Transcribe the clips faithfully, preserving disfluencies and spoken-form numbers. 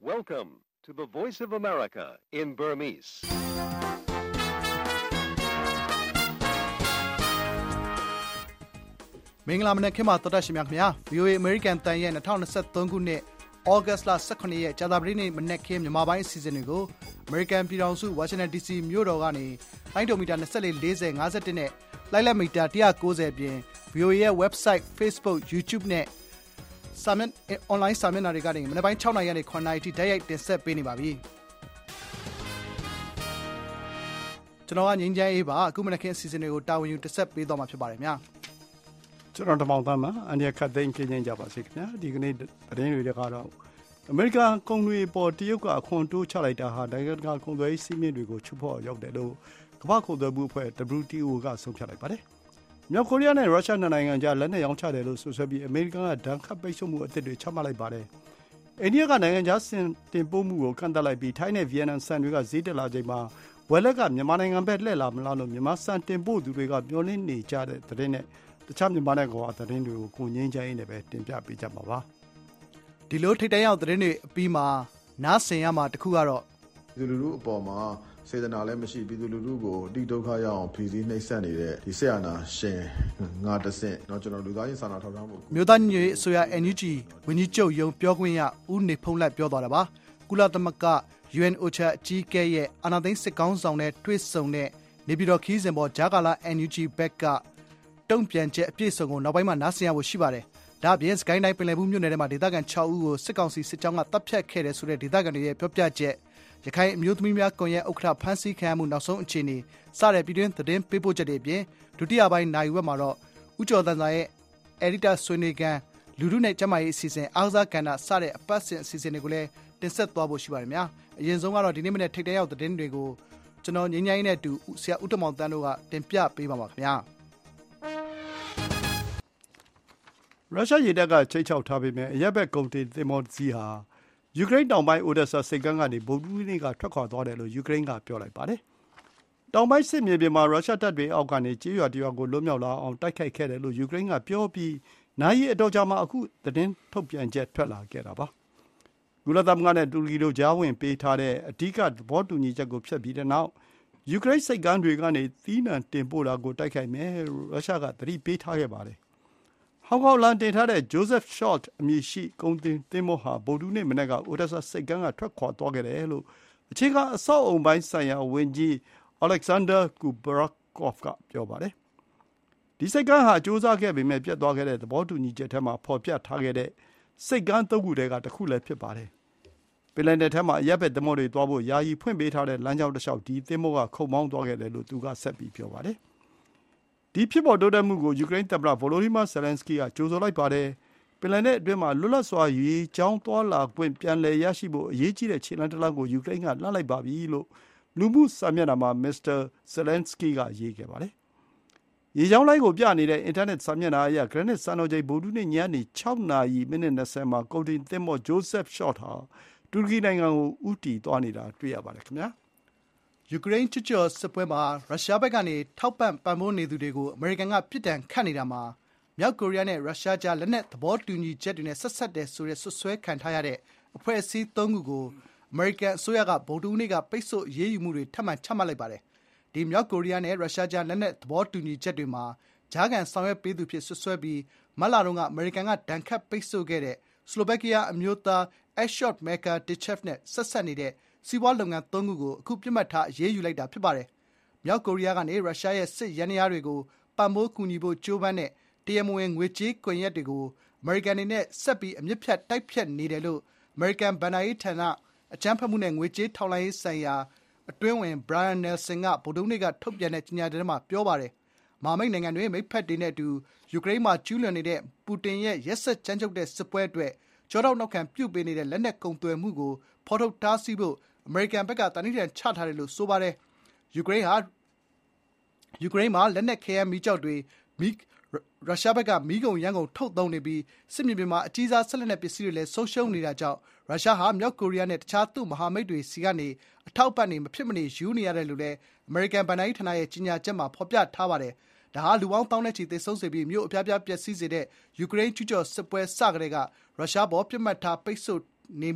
Welcome to the Voice of America in Burmese. မင်္ဂလာမနက်ခင်းပါတော်တာရှင်များခင်ဗျာ ဗွီအိုအေ American တန်ရဲ့twenty twenty-threeခုနှစ်ဩဂတ်စ်လeighteenရက်ကြာသပတေးနေ့မနက်ခင်းမြန်မာပိုင်းအစီအစဉ်တွေကို American ပြည်ထောင်စု Washington ဒီ စီ မြို့တော်ကနေလိုင်းဒိုမီတာtwenty-four, forty, fiftyနဲ့လိုက်လက်မီတာone ninetyအပြင် ဗွီအိုအေ ရဲ့ website, Facebook, YouTube နဲ့စာမျက် online စာမျက်နှာတွေကနေမနက်ပိုင်းsixနာရီကနေsevenနာရီထိတိုက်ရိုက်တင်ဆက်ပေးနေပါပြီကျွန်တော်ကငင်းချမ်းအေးပါအခုမနက်ခင်းအစီအစဉ်တွေကိုတာဝန်ယူတင်ဆက်ပေးသွားမှာဖြစ်ပါတယ်များကျွန်တော်တမောင်သားမှာအန်ဒီခတ်သိန်းခင်းချင်းကြပါစေခင်ဗျာဒီကနေ့သတင်းတွေကတော့အမေရိကန်ကုန်တွေပေါ်တရုတ်ကအခွန်တိုးချလိုက်တာဟာနိုင်ငံတကာကုန်သွယ်ရေးစည်းမျဉ်းတွေကိုချုပ်ဖော်ရောက်တယ်လို့ကမ္ဘာ့ကုန်သွယ်မှုအဖွဲ့ W T O ကဆုံးဖြတ်လိုက်ပါတယ်မြောက်ကိုရီးယားနဲ့ရုရှားနိုင်ငံကြားလက်နက်ရောင်းချတယ်လို့ဆိုဆွဲပြီးအမေရိကန်ကဒဏ်ခတ်ပိတ်ဆို့မှုအသစ်တွေချမှတ်လိုက်ပါတယ်အိန္ဒိယကနိုင်ငံခြားစင်တင်ပို့မှုကိုကန့်သတ်လိုက်ပြီးထိုင်းနဲ့ဗီယက်နမ်ဆန်တွေကဈေးတက်လာချိန်မှာဝယ်လက်ကမြန်မာနိုင်ငံဘက်လှည့်လာမလားလို့မြန်မာဆန်တင်ပို့သူတွေကပြောနေနေကြတဲ့သတင်းနဲ့တခြားမြန်မာနိုင်ငံကသတင်းတွေကိုကိုငင်းချိုင်းနေပဲတင်ပြပေးကြမှာပါဒီလိုထိတ်တန့်ရောက်သတင်းတွေအပြီးမှာနားဆင်ရမှာတခုကတော့ပြည်သူလူထုအပေါ်မှာစေတနာလည်းမရှိပြည်သူလူထုကိုအတိဒုက္ခရောက်အောင်ဖြည့်ဆည်းနှိပ်စက်နေတဲ့ဒီဆက်အာဏာရှင်ငါတဆင့်เนาะကျွန်တော်လူသားချင်းစာနာထောက်ထားမှုမြို့သားညွေအစိုးရ N U G ဝန်ကြီးချုပ်ယုံပြောခွင့်ရဦးနေဖုံးလက်ပြောသွားတာပါကုလသမဂ္ဂ U N O C H A အကြီးအကဲရဲ့အာဏာသိမ်းစစ်ကောင်းဆောင်နဲ့တွေ့ဆုံတဲ့နေပြည်တော်ခီးစဉ်ပေါ်ဂျာကာလာ N U G ဘက်ကတုံ့ပြန်ချက်အပြည့်စုံကိုနောက်ပိုင်းမှာနားဆင်ရဖို့ရှိပါတယ်ဒါအပြင်စကိုင်းတိုင်းပင်လယ်ဘူးမြို့နယ်ထဲမှာဒေသခံsixဦးကိုစစ်ကောင်စီစစ်ကြောင်းကတပ်ဖြတ်ခဲ့တယ်ဆိုတဲ့ဒေသခံတွေရဲ့ပြောပြချက်ရခိုင်အမျိုးသမီးများကွန်ရက်ဥက္ကဋ္ဌဖမ်းဆီးခံရမှုနောက်ဆုံးအခြေအနေစတဲ့ပြည်တွင်းသတင်းပေးပို့ချက်တွေအပြင်ဒုတိယပိုင်းနိုင်ဝက်မှာတော့ဦးကျော်တန်စာရဲ့ editor ဆွေးနွေးခန်းလူထုနဲ့ကျမကြီးအစီအစဉ်အားကစားကဏ္ဍစတဲ့အပတ်စဉ်အစီအစဉ်တွေကိုလည်းတင်ဆက်သွားဖို့ရှိပါတယ်များအရင်ဆုံးကတော့ဒီနေ့မနေ့ထိပ်တန်းရောက်သတင်းတွေကိုကျွန်တော်ငင်းငိုင်းနဲ့တူဆရာဦးတမောင်တန်းတို့ကတင်ပြပေးပါပါခင်ဗျာရုရှားရေတပ်ကချိတ်ချောက်ထားပေမဲ့အရက်ဘက်ကုန်တင်သင်္ဘောစီးဟာယူကရိန်းတောင်ပိုင်းအိုဒက်ဆာစိတ်ကမ်းကနေဗုဒ္ဓဟူးနေ့ကထွက်ခွာသွားတယ်လို့ယူကရိန်းကပြောလိုက်ပါတယ်။တောင်ပိုင်းစစ်မြေပြင်မှာရုရှားတပ်တွေအောက်ကနေကြေးရွာတရွာကိုလွတ်မြောက်လာအောင်တိုက်ခိုက်ခဲ့တယ်လို့ယူကရိန်းကပြောပြီးနာရီအတော်ကြာမှအခုသတင်းထုတ်ပြန်ချက်ထွက်လာခဲ့တာပါ။ကုလသမဂ္ဂနဲ့တူရကီတို့ကြားဝင်ပေးထားတဲ့အဓိကသဘောတူညီချက်ကိုဖျက်ပြီးတဲ့နောက်ယူကရိန်းစိတ်ကမ်းတွေကနေသီးနှံတင်ပို့တာကိုတိုက်ခိုက်မယ်လို့ရုရှားကသတိပေးထားခဲ့ပါတယ်ဟောင်ကောင်လန်တင်ထားတဲ့ Joseph Short အမည်ရှိကုန်တင်သင်္ဘောဟာဗုဒ္ဓဟူးနေ့မနက်ကအိုဒက်ဆာစိတ်ကမ်းကထွက်ခွာသွားခဲ့တယ်လို့အခြေခံအဆောက်အအုံပိုင်းဆိုင်ရာဝန်ကြီး Alexander Kubrakov ကပြောပါတယ်။ဒီစိတ်ကမ်းဟာစူးစမ်းခဲ့ပေမဲ့ပြတ်သွားခဲ့တဲ့သဘောတူညီချက်ထဲမှာဖော်ပြထားခဲ့တဲ့စိတ်ကမ်းသုံးခုတည်းကတစ်ခုလည်းဖြစ်ပါတယ်။ပင်လယ်နယ်ထဲမှာအရပ်ဘက်သင်္ဘောတွေသွားဖို့ယာယီဖွင့်ပေးထားတဲ့လမ်းကြောင်းတစ်လျှောက်ဒီသင်္ဘောကခုတ်မောင်းသွားခဲ့တယ်လို့သူကဆက်ပြီးပြောပါတယ်။ဒီဖြစ်ပေါ်တိုးတက်မှုကိုယူကရိန်းသမ္မတဗိုလိုဒီမာဇယ်လန်စကီကကြိုဆိုလိုက်ပါတယ်။ပင်လယ်နယ်အတွင်းမှာလွတ်လပ်စွာရေကြောင်းသွားလာခွင့်ပြန်လည်ရရှိဖို့အရေးကြီးတဲ့ခြေလှမ်းတစ်လှမ်းကိုယူကရိန်းကလှမ်းလိုက်ပါပြီလို့လူမှုစာမျက်နှာမှာမစ္စတာဇယ်လန်စကီကရေးခဲ့ပါတယ်။ရေကြောင်းလိုင်းကိုပြနေတဲ့အင်တာနက်စာမျက်နှာအရဂရနစ်စံတော်ချိန်ဗုဒ္ဓဟူးနေ့ညနေsixနာရီမိနစ်twentyမှာကုန်တင်သင်္ဘော Joseph Short ဟာတူရကီနိုင်ငံကိုဦးတည်သွားနေတာတွေ့ရပါတယ်ခင်ဗျာ။ယူကရိန်းချစ်ကျော်စစ်ပွဲမှာရုရှားဘက်ကနေထောက်ပံ့ပံ့ပိုးနေသူတွေကိုအမေရိကန်ကပြစ်ဒဏ်ခတ်နေတာမှာမြောက်ကိုရီးယားနဲ့ရုရှားကြားလက်နက်သဘောတူညီချက်တွေနဲ့ဆက်ဆက်တယ်ဆိုတဲ့ဆွဆွဲခံထားရတဲ့အဖွဲ့အစည်းသုံးခုကိုအမေရိကန်အစိုးရကဗုဒ္ဓဟူးနေ့ကပိတ်ဆို့အရေးယူမှုတွေထပ်မံချမှတ်လိုက်ပါတယ်။ဒီမြောက်ကိုရီးယားနဲ့ရုရှားကြားလက်နက်သဘောတူညီချက်တွေမှာကြားခံဆောင်ရွက်ပေးသူဖြစ်ဆွဆွဲပြီးမတ်လတုန်းကအမေရိကန်ကဒဏ်ခတ်ပိတ်ဆို့ခဲ့တဲ့စလိုဗက်ကီးယားအမျိုးသား Ashot Mekatishev နဲ့ဆက်ဆက်နေတဲ့စီးပွားလုပ်ငန်းသုံးခုကိုအခုပြစ်မှတ်ထားအရေးယူလိုက်တာဖြစ်ပါတယ်။မြောက်ကိုရီးယားကနေရုရှားရဲ့စစ်ရန်ရားတွေကိုပံ့ပိုးကူညီဖို့ကြိုးပမ်းတဲ့တရားမဝင်ငွေကြေးကွန်ရက်တွေကိုအမေရိကန်အနေနဲ့ဆက်ပြီးအမြင့်ဖြတ်တိုက်ဖြတ်နေတယ်လို့အမေရိကန်ဘဏ္ဍာရေးဌာနအကြမ်းဖက်မှုနဲ့ငွေကြေးထောက်လှမ်းရေးဆိုင်ရာအတွင်းဝင် Brian Nelson ကဗုဒ္ဓဟူးနေ့ကထုတ်ပြန်တဲ့ကြေညာချက်မှာပြောပါတယ်။မဟာမိတ်နိုင်ငံတွေမိတ်ဖက်တွေနဲ့အတူယူကရိန်းမှာကျူးလွန်နေတဲ့ပူတင်ရဲ့ရက်စက်ကြမ်းကြုတ်တဲ့စစ်ပွဲအတွက်ကြောထောက်နောက်ခံပြုတ်ပေးနေတဲ့လက်နက်ကုန်သွယ်မှုကိုဖော်ထုတ်တားဆီးဖို့အမေရိကန်ဘက်ကတန်ဋိဌာန်ချထားတယ်လို့ဆိုပါတယ်။ယူကရိန်းဟာယူကရိန်းမှာလက်နက်ခဲယမ်းမီးကျောက်တွေမိရုရှားဘက်ကမီးကုန်ရန်ကုန်ထုတ်သုံးနေပြီးစစ်မြေပြင်မှာအကြီးစားဆက်လက်နက်ပစ္စည်းတွေလည်းဆုံးရှုံးနေတာကြောင့်ရုရှားဟာမြောက်ကိုရီးယားနဲ့တခြားသူ့မဟာမိတ်တွေစီကနေအထောက်ပံ့နေမဖြစ်မနေယူနေရတယ်လို့လည်းအမေရိကန်ဗဏ္ဍာရေးဌာနရဲ့ကြေညာချက်မှာဖော်ပြထားပါတယ်။ဒါဟာလူပေါင်းတောင်းတဲ့ချီသေဆုံးစေပြီးမြို့အပြားပြားပျက်စီးစေတဲ့ယူကရိန်းကျူးကျော်စစ်ပွဲစကတည်းကရုရှားပေါ်ပြစ်မှတ်ထားပိတ်ဆို့နေမှုတ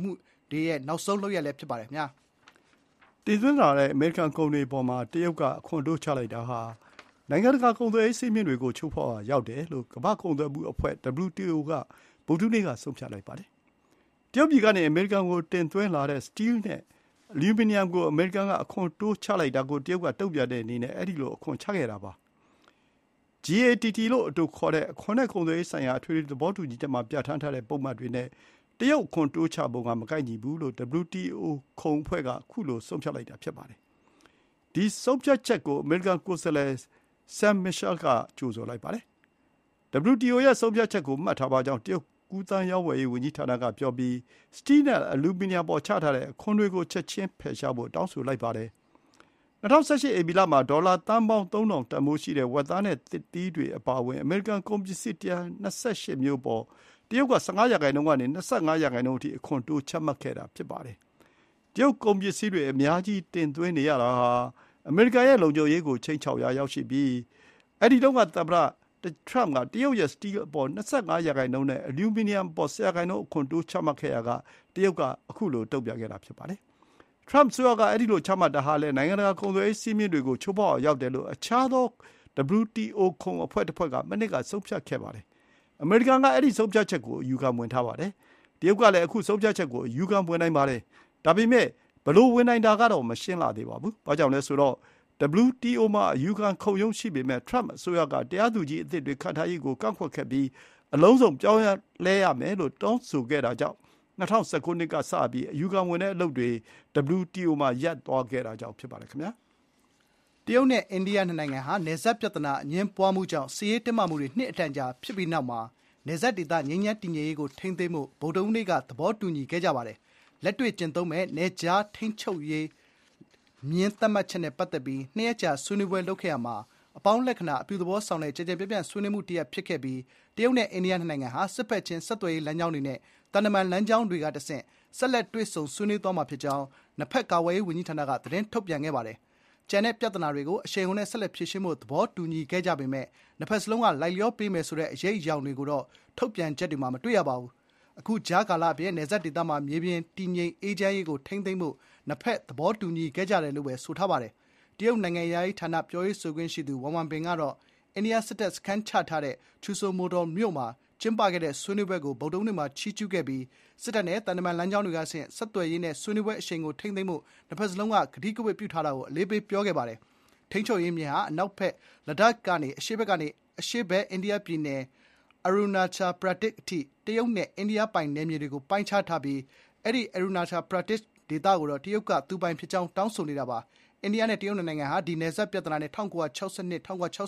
တွေရဲ့နောက်ဆုံးလုပ်ရလဲဖြစ်ပါတယ်ခင်ဗျာတည်သွင်းလာတဲ့အမေရိကန်ကုန်တွေပေါ်မှာတရုတ်ကအခွန်တိုးချလိုက်တာဟာနိုင်ငံတကာကုန်သွယ်ရေးစည်းမျဉ်းတွေကိုချိုးဖောက်အောင်ရောက်တယ်လို့ကမ္ဘာ့ကုန်သွယ်မှုအဖွဲ့ ဒဘလျူ တီ အို ကဗုဒ္ဓဟူးနေ့ကဆုံးဖြတ်လိုက်ပါတယ်တရုတ်ပြည်ကနေအမေရိကန်ကိုတင်သွင်းလာတဲ့စတီးနဲ့အလူမီနီယမ်ကိုအမေရိကန်ကအခွန်တိုးချလိုက်တာကိုတရုတ်ကတုံ့ပြန်တဲ့အနေနဲ့အဲ့ဒီလိုအခွန်ချခဲ့တာပါ ဂျီ အေ တီ တီ လို့အတူခေါ်တဲ့အခွန်နဲ့ကုန်သွယ်ရေးဆိုင်ရာအထွေထွေသဘောတူညီချက်မှာပြဋ္ဌာန်းထားတဲ့ပုံမှန်တွေနဲ့တရုတ်အခွန်တိုးချပုံကမကိုက်ညီဘူးလို့ ဒဘလျူ တီ အို ခုံအဖွဲ့ကခုလိုဆုံးဖြတ်လိုက်တာဖြစ်ပါတယ်ဒီဆုံးဖြတ်ချက်ကိုအမေရိကန်ကိုယ်စားလှယ်ဆမ်မီရှယ်ကကြိုဆိုလိုက်ပါတယ် ဒဘလျူ တီ အို ရဲ့ဆုံးဖြတ်ချက်ကိုမှတ်ထားပါကြောင်းတရုတ်ကူးသန်းရောင်းဝယ်ရေးဝန်ကြီးဌာနကပြောပြီးစတီးနဲ့အလူမီနီယမ်ပေါ်ချထားတဲ့အခွန်တွေကိုချက်ချင်းဖယ်ရှားဖို့တောင်းဆိုလိုက်ပါတယ်၂၀၁၈ ဧပြီလမှာဒေါ်လာသန်းပေါင်းသုံးထောင်တန်ဖိုးရှိတဲ့ဝက်သားနဲ့သစ်သီးတွေအပါအဝင်အမေရိကန်ကုန်ပစ္စည်း၁၂၈မျိုးပေါ်တရုတ်က၁၅ရာခိုင်နှုန်းကနေ၂၅ရာခိုင်နှုန်းအထိအခွန်တိုးချမှတ်ခဲ့တာဖြစ်ပါတယ်တရုတ်ကုန်ပစ္စည်းတွေအများကြီးတင်သွင်းနေရတာဟာအမေရိကန်ရဲ့လုံခြုံရေးကိုချိန်ချောက်ရာရောက်ရှိပြီးအဲ့ဒီတော့ကသမ္မတထရမ့်ကတရုတ်ရဲ့စတီးအပေါ်၂၅ရာခိုင်နှုန်းနဲ့အလူမီနီယမ်ပေါ်၁၀ရာခိုင်နှုန်းအခွန်တိုးချမှတ်ခဲ့ရကတရုတ်ကအခုလိုတုံ့ပြန်ခဲ့တာဖြစ်ပါတယ်ထရမ့်ဆိုရကအဲ့ဒီလိုချမှတ်တာဟာလည်းနိုင်ငံတကာကုန်သွယ်ရေးစည်းမျဉ်းတွေကိုချိုးဖောက်အောင်ရောက်တယ်လို့အခြားသော ဒဘလျူ တီ အို ခုံအဖွဲ့တစ်ဖွဲ့ကမနစ်ကဆုံးဖြတ်ခဲ့ပါတယ်အမေရိကန်ကအဲ့ဒီဆုံးဖြတ်ချက်ကိုအယူခံဝင်ထားပါတယ်တရုတ်ကလည်းအခုဆုံးဖြတ်ချက်ကိုအယူခံဝင်နိုင်ပါတယ်ဒါပေမဲ့ဘလို့ဝင်နိုင်တာကတော့မရှင်းလာသေးပါဘူးဘာကြောင့်လဲဆိုတော့ ဒဘလျူ တီ အို မှာအယူခံခုံရုံးရှိပေမဲ့ထရမ့်အစိုးရကတရားသူကြီးအသစ်တွေခန့်ထားရေးကိုကန့်ကွက်ခဲ့ပြီးအလုံးစုံပြောင်းလဲရမယ်လို့တောင်းဆိုခဲ့တာကြောင့်၂၀၁၉နှစ်ကစပြီးအယူခံဝင်တဲ့အလုပ်တွေ ဒဘလျူ တီ အို မှာရပ်သွားခဲ့တာကြောင့်ဖြစ်ပါတယ်ခင်ဗျာတရုတ်နဲ့အိန္ဒိယနှစ်နိုင်ငံဟာနယ်စပ်ပြဿနာအငြင်းပွားမှုကြောင့်စစ်ရေးတင်းမာမှုတွေနှစ်အတန်ကြာဖြစ်ပြီးနောက်မှာနယ်စပ်ဒေသငြိမ်းချမ်းတည်ငြိမ်ရေးကိုထိန်းသိမ်းမှုဗုဒ္ဓဟူးနေ့ကသဘောတူညီခဲ့ကြပါတယ်လက်တွေ့ကျင့်သုံးမဲ့နယ်ခြားထိန်းချုပ်ရေးမြင်းသတ်မှတ်ချက်နဲ့ပတ်သက်ပြီးနှစ်ရက်ကြာဆွေးနွေးပွဲလုပ်ခဲ့ရမှာအပေါင်းလက္ခဏာအပြုသဘောဆောင်တဲ့ကြည်ကြဲပြန့်ပြန့်ဆွေးနွေးမှုတစ်ရပ်ဖြစ်ခဲ့ပြီးတရုတ်နဲ့အိန္ဒိယနှစ်နိုင်ငံဟာစစ်ဖက်ချင်းဆက်သွယ်ရေးလမ်းကြောင်းတွေနဲ့တန်တမန်လမ်းကြောင်းတွေကတဆင့်ဆက်လက်တွေ့ဆုံဆွေးနွေးသွားမှာဖြစ်ကြောင်းနှစ်ဖက်ကာကွယ်ရေးဝန်ကြီးဌာနကသတင်းထုတ်ပြန်ခဲ့ပါတယ်။ကျန်တဲ့ပြဿနာတွေကိုအရှိန်အဟုန်နဲ့ဆက်လက်ဖြေရှင်းဖို့သဘောတူညီခဲ့ကြပေမဲ့နှစ်ဖက်စလုံးကလိုက်လျောပေးမယ်ဆိုတဲ့အရေးအယောင်တွေကိုတော့ထုတ်ပြန်ချက်တွေမှာမတွေ့ရပါဘူး။အခုကြားကာလအပြင်နယ်စပ်ဒေသမှာမြေပြင်တည်ငြိမ်အေးချမ်းရေးကိုထိန်းသိမ်းဖို့နှစ်ဖက်သဘောတူညီခဲ့ကြတယ်လို့ပဲဆိုထားပါတယ်။တရုတ်နိုင်ငံရေးဌာနပြောရေးဆိုခွင့်ရှိသူဝမ်ဝမ်ပင်ကတော့အိန္ဒိယစစ်တပ်စခန်းချထားတဲ့ချူဆိုမိုတော်မြို့မှာကျင်းပခဲ့တဲ့ဆွေးနွေးပွဲကိုဗုဒ္ဓဟူးနေ့မှာချီးကျူးခဲ့ပြီးစစ်တပ်နဲ့တန်တမန်လမ်းကြောင်းတွေကဆင့်ဆက်သွယ်ရေးနဲ့ဆွေးနွေးပွဲအရှိန်ကိုထိန်းသိမ်းမှုနှစ်ဖက်စလုံးကကတိကဝတ်ပြုထားတာကိုအလေးပေးပြောခဲ့ပါတယ်။ထိန်းချုပ်ရေးမြစ်ဟာအနောက်ဘက်လဒတ်ကနေအရှေ့ဘက်ကနေအရှေ့ဘက်အိန္ဒိယပြည်နယ်အရူနာချာပရာတစ်အထိတရုတ်နဲ့အိန္ဒိယပိုင်နယ်မြေတွေကိုပိုင်းခြားထားပြီးအဲ့ဒီအရူနာချာပရာတစ်ဒေသကိုတော့တရုတ်ကသူပိုင်ဖြစ်ကြောင်းတောင်းဆိုနေတာပါ။အိန္ဒိယနဲ့တရုတ်နိုင်ငံဟာဒီနယ်စပ်ပြဿနာနဲ့၁၉၆၂ ၁၉၆၇ ၁၉၇၅ခု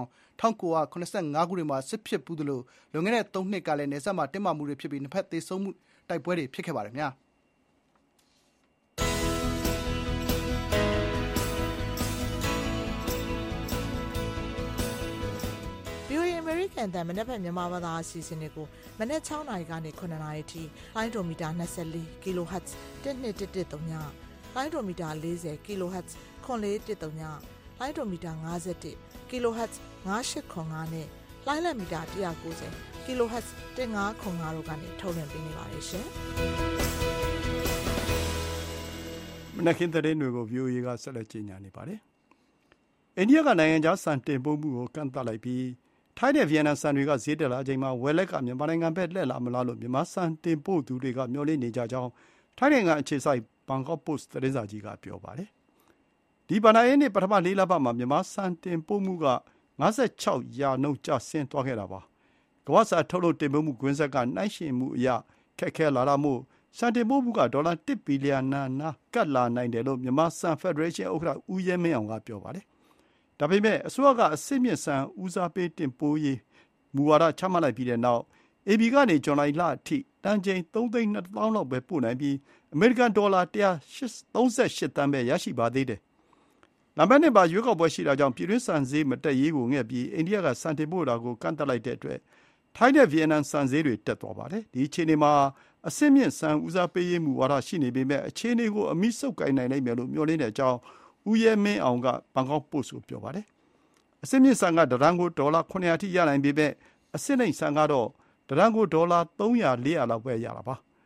တွေမှာစစ်ဖြစ်ပူးသလိုလွန်ခဲ့တဲ့သုံးနှစ်ကလည်းနယ်စပ်မှာတင်းမာမှုတွေဖြစ်ပြီးနှစ်ဖက်သေဆုံးမှုတိုက်ပွဲတွေဖြစ်ခဲ့ပါတယ်ခင်ဗျာ။ဗီအိုအေ American အသံမနက်ဖြန်မြန်မာဘာသာအစီအစဉ်တွေကိုမနက်၆နာရီကနေ၇နာရီထိလိုင်းဒိုမီတာ၂၄ kHz တစ်နှစ်တစ်တစ်သုံးညလိုင်းဒိုမီတာ၄၀ kHz ခွန်လေးတစ်သုံးညလိုင်းဒိုမီတာ၅၁ kHz ၅၈ခွန်၅နဲ့လိုင်းလက်မီတာ၁၉၀ kHz ၁၅ခွန်၅တို့ကနေထုတ်လွှင့်ပေးနေပါတယ်ရှင်မနက်ခင်းသတင်းတွေကို ဗီအိုအေ ကဆက်လက်ကြီးညာနေပါတယ်အိန္ဒိယကနိုင်ငံခြားစံတင်ပို့မှုကိုကန့်သတ်လိုက်ပြီးထိုင်းနဲ့ဗီယက်နမ်စံတွေကဈေးတက်လာချိန်မှာဝယ်လက်ကမြန်မာနိုင်ငံဘက်လှည့်လာမလားလို့မြန်မာစံတင်ပို့သူတွေကမျှော်လင့်နေကြကြောင်းထိုင်းနိုင်ငံအခြေစိုက်ဘန်ကောက်ပို့စ်သတင်းစာကြီးကပြောပါတယ်။ဒီဘဏ္ဍာရေးနှစ်ပထမလေးလပတ်မှာမြန်မာစံတင်ပို့မှုက၅၆ရာနှုန်းကျဆင်းသွားခဲ့တာပါ။ကမ္ဘာ့စာထုတ်လုပ်တင်ပို့မှုကွင်းဆက်ကနှိုင်းယှဉ်မှုအရခက်ခဲလာတာမို့စံတင်ပို့မှုကဒေါ်လာတစ်ဘီလီယံနာကတ်လာနိုင်တယ်လို့မြန်မာစံဖက်ဒရေးရှင်းဥက္ကဋ္ဌဦးရဲမင်းအောင်ကပြောပါတယ်။ဒါပေမဲ့အစိုးရကအစစ်မြစ်စံဦးစားပေးတင်ပို့ရေးမူဝါဒချမှတ်လိုက်ပြီးတဲ့နောက်အေဘီကနေဇွန်လလအထိတန်ချိန်သုံးသိန်းနှစ်သောင်းလောက်ပဲပို့နိုင်ပြီးအမေရိကန်ဒေါ်လာ၁၃၈သန်းပဲရရှိပါသေးတယ်။လာမယ့်နှစ်မှာရွေးကောက်ပွဲရှိတာကြောင့်ပြည်တွင်းစံဈေးမတက်ရေးကိုငဲ့ပြီးအိန္ဒိယကစံတင်ပို့တာကိုကန့်သတ်လိုက်တဲ့အတွက်ထိုင်းနဲ့ဗီယက်နမ်စံဈေးတွေတက်သွားပါတယ်။ဒီအခြေအနေမှာအစစ်မြင့်စံဦးစားပေးရေးမူဝါဒရှိနေပေမဲ့အခြေအနေကိုအမိဆုပ်ကိုင်နိုင်နိုင်မယ်လို့မျှော်လင့်တဲ့အကြောင်းဦးရဲမင်းအောင်ကဘန်ကောက်ပို့စ်ကိုပြောပါတယ်။အစစ်မြင့်စံကတရန်ကိုဒေါ်လာခုနှစ်ရာထိရနိုင်ပေမဲ့အစစ်နှိမ်စံကတော့တရန်ကိုဒေါ်လာသုံးရာလေးရာလောက်ပဲရတာပါ။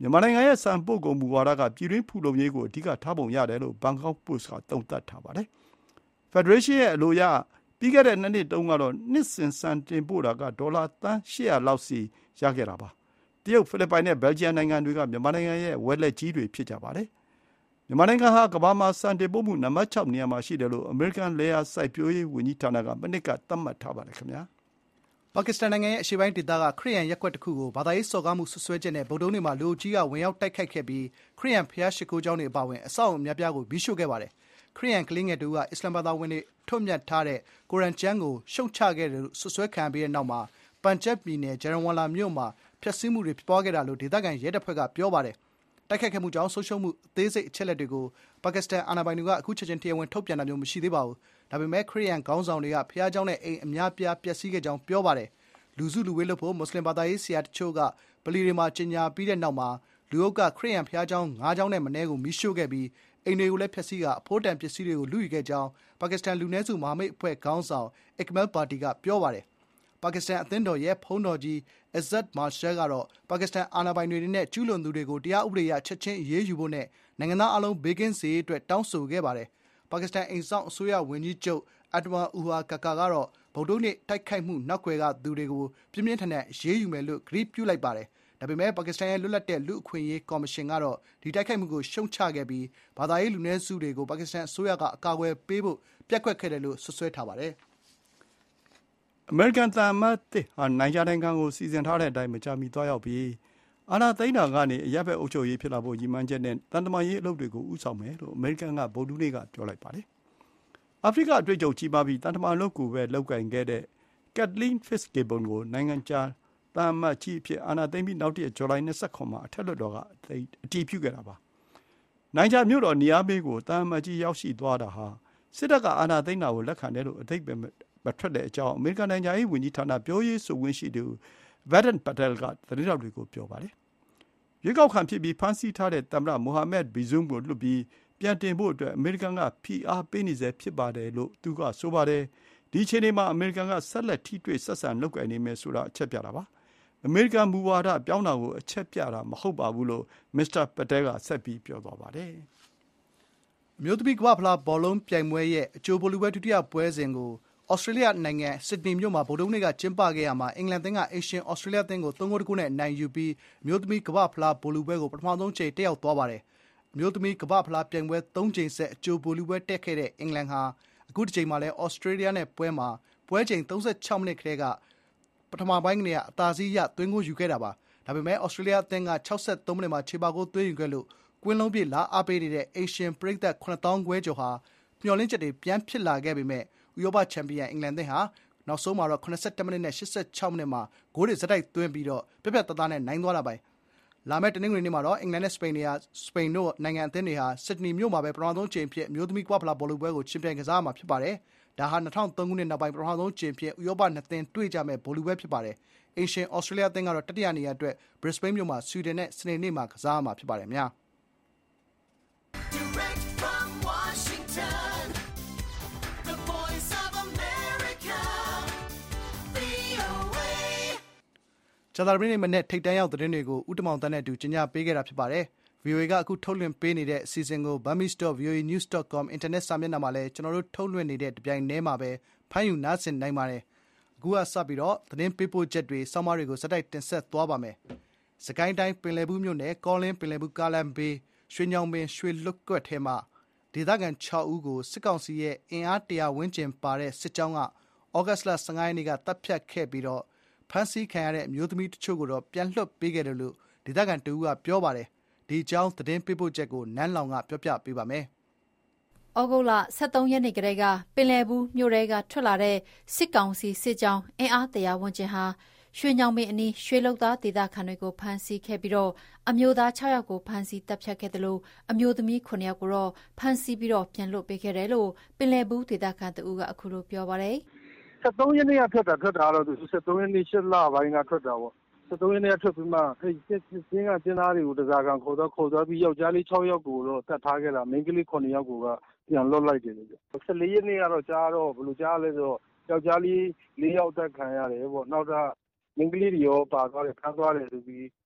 မြန်မာနိုင်ငံရဲ့စံပို့ကုန်မူဝါဒကပြည်တွင်းဖူလုံရေးကိုအဓိကထားပုံရတယ်လို့ဘန်ကောက်ပို့စ်ကသုံးသပ်ထားပါတယ်။ ဖက်ဒရေးရှင်းရဲ့အလိုအရပြီးခဲ့တဲ့နှစ်နှစ်တုန်းကတော့နှစ်စဉ်စံတင်ပို့တာကဒေါ်လာသန်း၈၀၀လောက်စီရခဲ့တာပါ။တရုတ်၊ဖိလစ်ပိုင်နဲ့ဘယ်လ်ဂျီယံနိုင်ငံတွေကမြန်မာနိုင်ငံရဲ့ဝယ်လက်ကြီးတွေဖြစ်ကြပါတယ်။မြန်မာနိုင်ငံဟာကမ္ဘာမှာစံတင်ပို့မှုနံပါတ်၆နေရာမှာရှိတယ်လို့အမေရိကန်လယ်ယာစိုက်ပျိုးရေးဝန်ကြီးဌာနကမနှစ်ကသတ်မှတ်ထားပါတယ်ခင်ဗျာ။ပါကစ္စတန်နိုင်ငံရဲ့အရှေ့ပိုင်းဒေသကခရစ်ယာန်ရပ်ကွက်တစ်ခုကိုဘာသာရေးစော်ကားမှုဆွဆွဲချက်နဲ့ဗုဒ္ဓဟူးနေ့မှာလူအုပ်ကြီးကဝင်ရောက်တိုက်ခိုက်ခဲ့ပြီးခရစ်ယာန်ဘုရားရှိခိုးကျောင်းတွေအပါအဝင်အဆောက်အအုံအများပြားကိုမီးရှို့ခဲ့ပါတယ်။ခရစ်ယာန်ကလေးငယ်တူကအစ္စလာမ်ဘာသာဝင်တွေထွတ်မြတ်ထားတဲ့ကုရ်အာန်ကျမ်းကိုရှုတ်ချခဲ့တယ်လို့ဆွဆွဲခံပြီးတဲ့နောက်မှာပန်ဂျပ်ပြည်နယ်ဂျရန်ဝါလာမြို့မှာဖျက်ဆီးမှုတွေဖြစ်ပွားခဲ့တာလို့ဒေသခံရဲတပ်ဖွဲ့ကပြောပါတယ်။တိုက်ခိုက်ခဲ့မှုကြောင့်ဆုံးရှုံးမှုအသေးစိတ်အချက်အလက်တွေကိုပါကစ္စတန်အာဏာပိုင်တွေကအခုချက်ချင်းတရားဝင်ထုတ်ပြန်တာမျိုးမရှိသေးပါဘူး။ဒါပေမဲ့ခရစ်ယာန်ခေါင်းဆောင်တွေကဘုရားကျောင်းနဲ့အိမ်အများပြားပျက်စီးခဲ့ကြောင်းပြောပါတယ်။လူစုလူဝေးလုပ်ဖို့မွတ်စလင်ဘာသာရေးဆရာတချို့ကဗလီတွေမှာကြေညာပြီးတဲ့နောက်မှာလူအုပ်ကခရစ်ယာန်ဘုရားကျောင်း၅ကျောင်းနဲ့မနည်းကိုမီးရှို့ခဲ့ပြီးအိမ်တွေကိုလည်းဖျက်ဆီးကအဖိုးတန်ပစ္စည်းတွေကိုလူယူခဲ့ကြောင်းပါကစ္စတန်လူနည်းစုမဟာမိတ်အဖွဲ့ခေါင်းဆောင်အစ်ကမဲလ်ပါတီကပြောပါတယ်။ပါကစ္စတန်အသင်းတော်ရဲ့ဖုန်းတော်ကြီးအဇတ်မာရှဲကတော့ပါကစ္စတန်အာဏာပိုင်တွေနဲ့ကျူးလွန်သူတွေကိုတရားဥပဒေအရချက်ချင်းအရေးယူဖို့နဲ့နိုင်ငံသားအလုံးဘေးကင်းစေရေးအတွက်တောင်းဆိုခဲ့ပါတယ်။ပါကစ္စတန်အိမ်စောင့်အစိုးရဝန်ကြီးချုပ်အဒ်ဝါအူဟာကာကာကတော့ဗုဒ္ဓနေ့တိုက်ခိုက်မှုနောက်ွယ်ကသူတွေကိုပြင်းပြင်းထန်ထန်အရေးယူမယ်လို့ကတိပြုလိုက်ပါတယ်။ဒါပေမဲ့ပါကစ္စတန်ရဲ့လွတ်လပ်တဲ့လူ့အခွင့်အရေးကော်မရှင်ကတော့ဒီတိုက်ခိုက်မှုကိုရှုံချခဲ့ပြီးဘာသာရေးလူနည်းစုတွေကိုပါကစ္စတန်အစိုးရကအကာအကွယ်ပေးဖို့ပြက်ကွက်ခဲ့တယ်လို့ဆွဆွဲထားပါတယ်။အမေရိကန်သံအမတ်သစ်ဟာနိုင်ဂျာနိုင်ငံကိုစီစဉ်ထားတဲ့အတိုင်းမကြာမီသွားရောက်ပြီးအာဏာသိမ်းတာကနေအရပ်ဘက်အုပ်ချုပ်ရေးဖြစ်လာဖို့ရည်မှန်းချက်နဲ့တန်တမာရေးအလုပ်တွေကိုဦးဆောင်မယ်လို့အမေရိကန်ကဗုဒ္ဓဟူးနေ့ကပြောလိုက်ပါတယ်။အာဖရိကအတွေ့အကြုံကြီးမားပြီးတန်တမာအလုပ်ကိုပဲလုပ်ကင်ခဲ့တဲ့ကက်တလင်းဖစ်ဂေဘွန်ကိုနိုင်ငံခြားသံအမတ်ကြီးအဖြစ်အာဏာသိမ်းပြီးနောက်တည့်ဇူလိုင်၂၇မှာအထက်လွှတ်တော်ကအတည်ပြုခဲ့တာပါ။နိုင်ဂျာမြို့တော်နီယာမေကိုသံအမတ်ကြီးရောက်ရှိသွားတာဟာစစ်တပ်ကအာဏာသိမ်းတာကိုလက်ခံတယ်လို့အဓိပ္ပာယ်မထွက်တဲ့အကြောင်းအမေရိကန်နိုင်ငံရေးဝန်ကြီးဌာနပြောရေးဆိုခွင့်ရှိသူဗက်ဒန်ပတယ်ကသတင်းထောက်တွေကိုပြောပါတယ်။ရွေးကောက်ခံဖြစ်ပြီးဖမ်းဆီးထားတဲ့သမ္မတမိုဟာမက်ဘီဇွမ်ကိုလွှတ်ပြီးပြန်တင်ဖို့အတွက်အမေရိကန်ကဖိအားပေးနေစေဖြစ်ပါတယ်လို့သူကဆိုပါတယ်။ဒီအချိန်မှာအမေရိကန်ကဆက်လက်ထိတွေ့ဆက်ဆံလုပ်ကိုင်နေမယ်ဆိုတာအချက်ပြတာပါ။အမေရိကန်မူဝါဒပြောင်းတာကိုအချက်ပြတာမဟုတ်ပါဘူးလို့မစ္စတာပတယ်ကဆက်ပြီးပြောသွားပါတယ်။အမျိုးသမီးကမ္ဘာ့ဖလားဘောလုံးပြိုင်ပွဲရဲ့အကြိုဗိုလ်လုပွဲဒုတိယပွဲစဉ်ကိုဩစတြေးလျနိုင်ငံဆစ်ဒနီမြို့မှာဗုဒ္ဓဟူးနေ့ကကျင်းပခဲ့ရမှာအင်္ဂလန်သင်းကအိမ်ရှင်ဩစတြေးလျသင်းကိုသုံးဂိုးတစ်ခုနဲ့အနိုင်ယူပြီးအမျိုးသမီးကမ္ဘာ့ဖလားဗိုလ်လုပွဲကိုပထမဆုံးချိန်တက်ရောက်သွားပါတယ်။အမျိုးသမီးကမ္ဘာ့ဖလားပြိုင်ပွဲသုံးချိန်ဆက်အကြိုဗိုလ်လုပွဲတက်ခဲ့တဲ့အင်္ဂလန်ဟာအခုတစ်ချိန်မှာလည်းဩစတြေးလျနဲ့ပွဲမှာပွဲချိန်သုံးဆယ့်ခြောက်မိနစ်ခန့်ကပထမပိုင်းကနေအသာစီးရသွင်းဂိုးယူခဲ့တာပါ။ဒါပေမဲ့ဩစတြေးလျအသင်းက၆ဆယ့်သုံးမိနစ်မှာခြေပါဂိုးသွင်းယူခဲ့လို့ကွင်းလုံးပြည့်လာအားပေးနေတဲ့အိမ်ရှင်ပရိသတ်ခုနှစ်သောင်းခွဲကျော်ဟာမျှော်လင့်ချက်တွေပြန်ဖြစ်လာခဲ့ပေမဲ့ဥရောပချန်ပီယံအင်္ဂလန်သင်းဟာနောက်ဆုံးမှာတော့၇၁မိနစ်နဲ့၈၆မိနစ်မှာဂိုးတွေဇက်တိုက်သွင်းပြီးတော့ပြတ်ပြတ်သားသားနဲ့နိုင်သွားတာပါ။လာမယ့်တနင်္ဂနွေနေ့မှာတော့အင်္ဂလန်နဲ့စပိန်တွေဟာစပိန်တို့နိုင်ငံအသင်းတွေဟာဆစ်ဒနီမြို့မှာပဲပထမဆုံးချိန်ဖြစ်အမျိုးသမီးကမ္ဘာ့ဖလားဘောလုံးပွဲကိုချန်ပီယံကစားမှာဖြစ်ပါတယ်။ဒါဟာ၂၀၀၃ခုနှစ်နောက်ပိုင်းပထမဆုံးချိန်ဖြစ်ဥရောပနှစ်သင်းတွေ့ကြမဲ့ဘောလုံးပွဲဖြစ်ပါတယ်။အိမ်ရှင်ဩစတြေးလျအသင်းကတော့တတိယနေရာအတွက်ဘရစ်စပိန်မြို့မှာဆွီဒင်နဲ့စနေနေ့မှာကစားမှာဖြစ်ပါတယ်များ။ကြာသပတေးနေ့မနေ့ထိပ်တန်းရောက်သတင်းတွေကိုဦးတမောင်တန်းနဲ့အတူကြီးညာပေးခဲ့တာဖြစ်ပါတယ်။ ဗွီအိုအေကအခုထုတ်လွှင့်ပေးနေတဲ့အစီအစဉ်ကို burmese dot v o a news dot com အင်တာနက်စာမျက်နှာမှာလည်းကျွန်တော်တို့ထုတ်လွှင့်နေတဲ့တပြိုင်တည်းမှာပဲဖမ်းယူနားဆင်နိုင်ပါတယ်။အခုကစပြီးတော့သတင်းပေးပို့ချက်တွေဆောင်းပါးတွေကိုစတိုက်တင်ဆက်သွားပါမယ်။စကိုင်းတိုင်းပင်လယ်ဘူးမြို့နယ်ကောလင်းပင်လယ်ဘူးကားလမ်းဘေးရွှေညောင်ပင်ရွှေလွတ်ကွက်ထဲမှာဒေသခံ၆ဦးကိုစစ်ကောင်စီရဲ့အင်အားတရာဝန်းကျင်ပါတဲ့စစ်ကြောင်းကဩဂတ်စ်လ၁၅ရက်နေ့ကတပ်ဖြတ်ခဲ့ပြီးတော့ဖမ်းဆီးခံရတဲ့အမျိုးသမီးတချို့ကိုတော့ပြန်လွှတ်ပေးခဲ့တယ်လို့ဒေသခံတဦးကပြောပါတယ်။ဒီအကြောင်းသတင်းပေးပို့ချက်ကိုနန်းလောင်ကပြောပြပေးပါမယ်။ဩဂုတ်လ၁၃ရက်နေ့ကတည်းကပင်လယ်ဘူးမြို့ထဲကထွက်လာတဲ့စစ်ကောင်စီစစ်ကြောင်းအင်အားတရာဝန်းကျင်ဟာရွှေညောင်ပင်အနီးရွှေလုတ်သားဒေသခံတွေကိုဖမ်းဆီးခဲ့ပြီးတော့အမျိုးသား၆ယောက်ကိုဖမ်းဆီးတပ်ဖြတ်ခဲ့တယ်လို့အမျိုးသမီးခုနှစ်ယောက်ကိုတော့ဖမ်းဆီးပြီးတော့ပြန်လွှတ်ပေးခဲ့တယ်လို့ပင်လယ်ဘူးဒေသခံတဦးကအခုလိုပြောပါတယ်။၁၃ရက်နေ့ကထွက်တာထွက်တာတော့သူ၁၃ရက်နေ့၈လပိုင်းကထွက်တာပေါ့၁၃ရက်နေ့ကထွက်ပြီးမှအဲ့စစ်စင်းကကျင်းသားတွေကိုတစားကံခေါ်တော့ခေါ်သွားပြီးယောက်ျားလေး၆ယောက်ကိုတော့တတ်ထားခဲ့တာမိန်းကလေးခုနှစ်ယောက်ကိုကပြန်လွတ်လိုက်တယ်လေ၁၄ရက်နေ့ကတော့ကြားတော့ဘယ်လိုကြားလဲဆိုတော့ယောက်ျားလေး၄ယောက်တက်ခံရတယ်ပေါ့နောက်တော့မိန်းကလေးတွေရောပါသွားတယ်ဖမ်းသွားတယ်ဆိုပြီး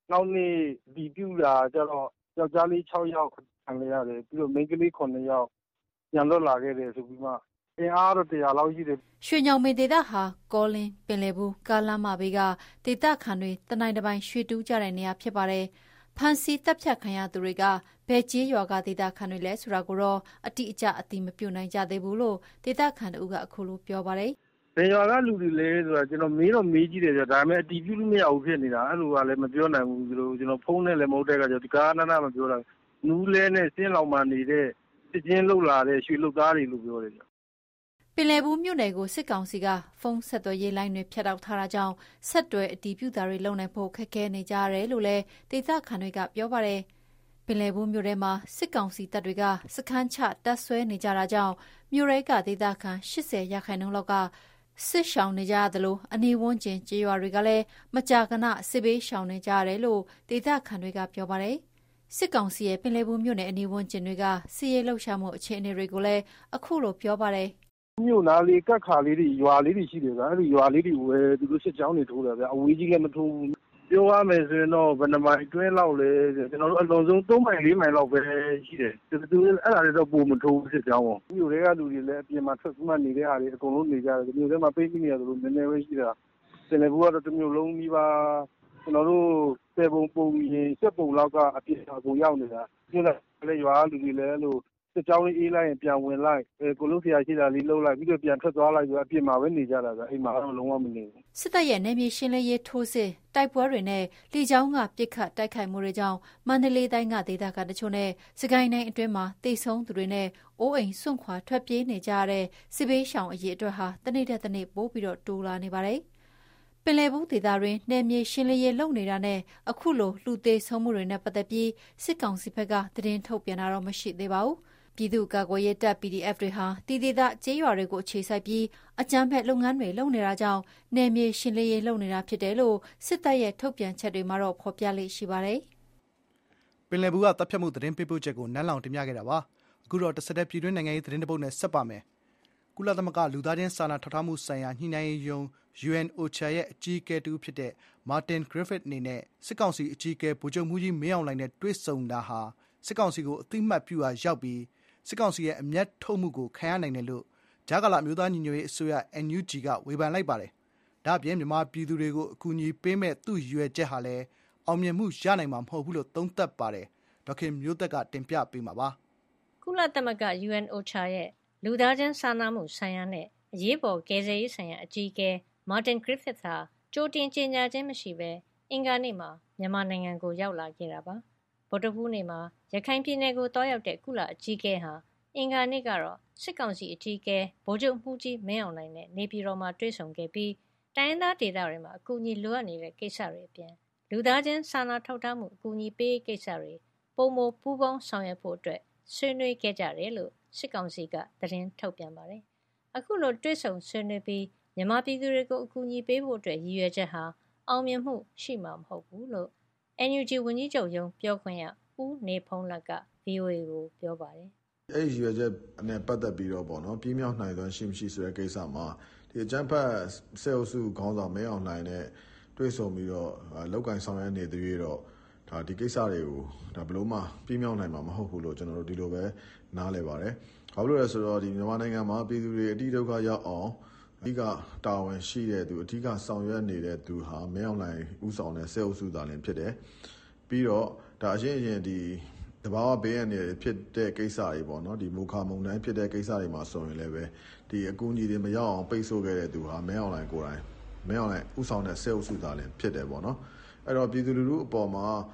နောက်နေ့ဒီပြူတာကျတော့ယောက်ျားလေး၆ယောက်ခံရရတယ်ပြီးတော့မိန်းကလေး9ယောက်ပြန်လွတ်လာခဲ့တယ်ဆိုပြီးမှအင်အားတော့တရားလောက်ရှိတယ်ရွှေညောင်ပင်ဒေသဟာကောလင်းပင်လယ်ဘူးကားလမ်းမဘေးကဒေသခံတွေတနိုင်တစ်ပိုင်းရွှေတူးကြတဲ့နေရာဖြစ်ပါတယ်ဖန်စီတပ်ဖြတ်ခံရသူတွေကဘယ်ကျေးရွာကဒေသခံတွေလဲဆိုတာကိုတော့အတိအကျအတိမပြုနိုင်ကြသေးဘူးလို့ဒေသခံတို့ကအခုလိုပြောပါတယ်ဘယ်ရွာကလူတွေလဲဆိုတာကျွန်တော်မေးတော့မေးကြည့်တယ်ဗျဒါပေမဲ့အတီးပြုလို့မရဘူးဖြစ်နေတာအဲ့လိုကလည်းမပြောနိုင်ဘူးဒီလိုကျွန်တော်ဖုန်းနဲ့လည်းမဟုတ်တဲ့ကကြောင့်ဒီကားနာနာမပြောတာနူးလဲနဲ့စင်းလောင်မှနေတဲ့စစ်ချင်းလှုပ်လာတဲ့ရွှေလုတ်သားတွေလို့ပြောတယ်ဗျပင်လယ်ဘူးမြို့နယ်ကိုစစ်ကောင်စီကဖုန်းဆက်သွယ်ရေးလိုင်းတွေဖြတ်တောက်ထားတာကြောင့်ဆက်တွဲအတီးပြုတာတွေလုံနိုင်ဖို့ခက်ခဲနေကြရတယ်လို့လည်းဒေသခံတွေကပြောပါတယ်ပင်လယ်ဘူးမြို့ထဲမှာစစ်ကောင်စီတပ်တွေကစခန်းချတပ်ဆွဲနေကြတာကြောင့်မြို့ရဲကဒေသခံ၈၀ရာခိုင်နှုန်းလောက်ကစစ်ရှောင်နေကြရတယ်လို့အနီးဝန်းကျင်ကျေးရွာတွေကလည်းမကြာခဏစစ်ဘေးရှောင်နေကြရတယ်လို့ဒေသခံတွေကပြောပါတယ်စစ်ကောင်စီရဲ့ပင်လယ်ဘူးမြို့နယ်အနီးဝန်းကျင်တွေကစီးရဲလှုပ်ရှားမှုအခြေအနေတွေကိုလည်းအခုလိုပြောပါတယ်မြို့နာလေးကတ်ခါလေးတွေရွာလေးတွေရှိတယ်ဗျအဲ့ဒီရွာလေးတွေဝယ်သူတို့စစ်ကြောင်းတွေထိုးတယ်ဗျအဝေးကြီးလည်းမထိုးဘူးပြောရမယ်ဆိုရင်တော့ဘယ်နှမိုင်အတွင်းလောက်လဲကျွန်တော်တို့အလွန်ဆုံး၃မိုင်၄မိုင်လောက်ပဲရှိတယ်သူအဲ့ဒါတွေတော့ပုံမထိုးဘူးစစ်ကြောင်းပေါ့မြို့တွေကလူတွေလည်းအပြင်မှာထွက်မှနေတဲ့ဟာတွေအကုန်လုံးနေကြတယ်မြို့ထဲမှာပိတ်ပြီးနေရတယ်လို့နည်းနည်းပဲရှိတာပင်လယ်ဘူးကတော့တစ်မြို့လုံးကြီးပါကျွန်တော်တို့စေပုံပုံရင်စက်ပုံလောက်ကအပြင်အကုန်ရောက်နေတာမြို့လည်းရွာလူတွေလည်းလို့စစ်ကြောင်းလေးအေးလိုက်ရင်ပြန်ဝင်လိုက်အဲကိုလုံးဆရာရှိတာလေးလှုပ်လိုက်ပြီးတော့ပြန်ထွက်သွားလိုက်ပြီးအပြင်မှာပဲနေကြတာကအိမ်မှာတော့လုံးဝမနေဘူးစစ်တပ်ရဲ့နယ်မြေရှင်းလင်းရေးထိုးစစ်တိုက်ပွဲတွေနဲ့လေကြောင်းကပစ်ခတ်တိုက်ခိုက်မှုတွေကြောင့်မန္တလေးတိုင်းကဒေသခံတချို့နဲ့စကိုင်းတိုင်းအတွင်းမှာတိတ်ဆုံးသူတွေနဲ့အိုးအိမ်စွန့်ခွာထွက်ပြေးနေကြတဲ့စစ်ဘေးရှောင်အရေးအတွက်ဟာတနေ့တစ်နေ့ပိုးပြီးတော့တိုးလာနေပါတယ်ပင်လယ်ဘူးဒေသတွင်နယ်မြေရှင်းလင်းရေးလုပ်နေတာနဲ့အခုလိုလူသေးဆုံးမှုတွေနဲ့ပတ်သက်ပြီးစစ်ကောင်စီဘက်ကသတင်းထုတ်ပြန်တာတော့မရှိသေးပါဘူးပြည်သူ့ကာကွယ်ရေးတပ် ပီ ဒီ အက်ဖ် တွေဟာတည်တည်သားကျေးရွာတွေကိုအခြေစိုက်ပြီးအကြမ်းဖက်လုပ်ငန်းတွေလုပ်နေတာကြောင့်နယ်မြေရှင်းလင်းရေးလုပ်နေတာဖြစ်တယ်လို့စစ်တပ်ရဲ့ထုတ်ပြန်ချက်တွေမှာတော့ဖော်ပြလေ့ရှိပါတယ်။ပင်လယ်ဘူးကတပ်ဖြတ်မှုသတင်းပေးပို့ချက်ကိုနန်းလောင်တင်ပြခဲ့တာပါ။အခုတော့တစ်စက်တည်းပြည်တွင်းနိုင်ငံရေးသတင်းတပုတ်နဲ့ဆက်ပါမယ်။ကုလသမဂ္ဂလူသားချင်းစာနာထောက်ထားမှုဆိုင်ရာညှိနှိုင်းရေးယုံ ယူ အန် အို ချာ ရဲ့အကြီးအကဲတူဖြစ်တဲ့ Martin Griffiths အနေနဲ့စစ်ကောင်စီအကြီးအကဲဗိုလ်ချုပ်မှူးကြီးမင်းအောင်လှိုင်နဲ့တွေ့ဆုံတာဟာစစ်ကောင်စီကိုအသိမှတ်ပြုရာရောက်ပြီးစစ်ကောင်စီရဲ့အမျက်ထုတ်မှုကိုခံရနိုင်တယ်လို့ဂျာကာလာမျိုးသားညီညွတ်ရေးအစိုးရ အန် ယူ ဂျီ ကဝေဖန်လိုက်ပါတယ်။ဒါ့အပြင်မြန်မာပြည်သူတွေကိုအကူအညီပေးမဲ့သူ့ရွယ်ချက်ဟာလည်းအောင်မြင်မှုရနိုင်မှာမဟုတ်ဘူးလို့သုံးသပ်ပါတယ်။ဒေါက်ခင်မျိုးသက်ကတင်ပြပေးမှာပါ။ကုလသမဂ္ဂ ယူ အန် အို ချာ ရဲ့လူသားချင်းစာနာမှုဆိုင်ရာနဲ့အရေးပေါ်ကယ်ဆယ်ရေးဆိုင်ရာအကြီးအကဲ Martin Griffiths ဟာကြိုတင်ကြေညာခြင်းမရှိဘဲအင်္ဂါနေ့မှာမြန်မာနိုင်ငံကိုရောက်လာခဲ့တာပါ။ဗုဒ္ဓဟူးနေ့မှာရခိုင်ပြည်နယ်ကိုတွားရောက်တဲ့ကုလအကြီးအကဲဟာအင်္ဂါနေ့ကတော့စစ်ကောင်စီအကြီးအကဲဗိုလ်ချုပ်မှူးကြီးမင်းအောင်လှိုင်နဲ့နေပြည်တော်မှာတွေ့ဆုံခဲ့ပြီးတိုင်းရင်းသားဒေသတွေမှာအကူအညီလိုအပ်နေတဲ့ကိစ္စတွေအပြင်လူသားချင်းစာနာထောက်ထားမှုအကူအညီပေးကိစ္စတွေပုံမပူးပေါင်းဆောင်ရွက်ဖို့အတွက်ဆွေးနွေးခဲ့ကြတယ်လို့စစ်ကောင်စီကသတင်းထုတ်ပြန်ပါတယ်။အခုလိုတွေ့ဆုံဆွေးနွေးပြီးမြန်မာပြည်သူတွေကိုအကူအညီပေးဖို့အတွက်ရည်ရွယ်ချက်ဟာအောင်မြင်မှုရှိမှာမဟုတ်ဘူးလို့ အန် ယူ ဂျီ ဝန်ကြီးချုပ်ရုံးပြောခွင့်ရဦးနေဖုံးလက်က ဗွီအိုအေ ကိုပြောပါတယ်။အဲ့ဒီရည်ရွယ်ချက်နဲ့ပတ်သက်ပြီးတော့ပေါ့နော်ပြင်းမြောက်နိုင်စွမ်းရှိမရှိဆိုတဲ့ကိစ္စမှာဒီအကြမ်းဖက်ဆဲအုပ်စုခေါင်းဆောင်မင်းအောင်လှိုင်နဲ့တွေ့ဆုံပြီးတော့လောက်ကင်ဆောင်ရွက်နေသေးရတော့ဒါဒီကိစ္စတွေကိုဒါဘလို့မှပြင်းမြောက်နိုင်မှာမဟုတ်ဘူးလို့ကျွန်တော်တို့ဒီလိုပဲနားလည်ပါတယ်။ဘာလို့လဲဆိုတော့ဒီမြန်မာနိုင်ငံမှာပြည်သူတွေအတိဒုက္ခရောက်အောင်အဓိကတာဝန်ရှိတဲ့သူအဓိကဆောင်ရွက်နေတဲ့သူဟာမင်းအောင်လှိုင်ဦးဆောင်တဲ့ဆဲအုပ်စုသားလည်းဖြစ်တယ်။ပြီးတော့ဒါအရင်အရင်ဒီတဘာဝဘေးရန်တွေဖြစ်တဲ့ကိစ္စတွေပေါ့နော်ဒီမူခါမုံတိုင်းဖြစ်တဲ့ကိစ္စတွေမှာဆိုရင်လည်းပဲဒီအကူအညီတွေမရောက်အောင်ပိတ်ဆို့ခဲ့တဲ့သူဟာမင်းအောင်လှိုင်ကိုယ်တိုင်မင်းအောင်လှိုင်ဥဆောင်တဲ့ဆဲအုပ်စုသားလည်းဖြစ်တယ်ပေါ့နော်အဲ့တော့ပြည်သူလူထုအပေါ်မှာ